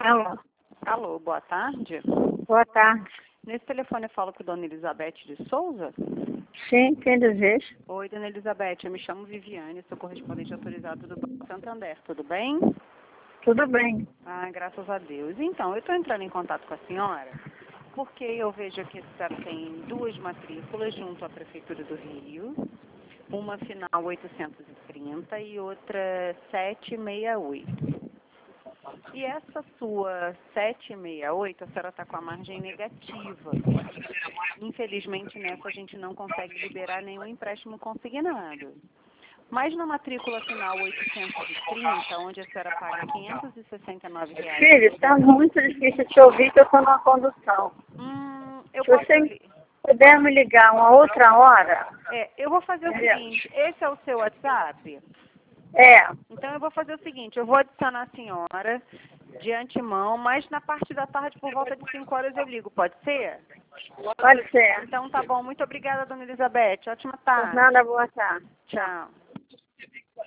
Alô, Alô, boa tarde. boa tarde. Nesse telefone eu falo com a dona Elizabeth de Souza. Sim, quem deseja? Oi, dona Elizabeth, eu me chamo Viviane, sou correspondente autorizado do Banco Santander, tudo bem? Tudo bem. Ah, graças a Deus. Então, eu estou entrando em contato com a senhora porque eu vejo que a senhora tem duas matrículas junto à Prefeitura do Rio, uma final 830 e outra 768. E essa sua 768, a senhora está com a margem negativa. Infelizmente, nessa a gente não consegue liberar nenhum empréstimo consignado. Mas na matrícula final 830, onde a senhora paga R$ 569. Filho, está muito difícil te ouvir que eu estou numa condução. Eu Se posso... você puder me ligar uma outra hora... eu vou fazer o seguinte, esse é o seu WhatsApp? É, Então eu vou fazer o seguinte, eu vou adicionar a senhora de antemão, mas na parte da tarde, por volta de 5 horas, eu ligo, pode ser? pode ser. Então tá bom, muito obrigada, dona Elizabeth, ótima Por tarde. nada, boa tarde. Tchau.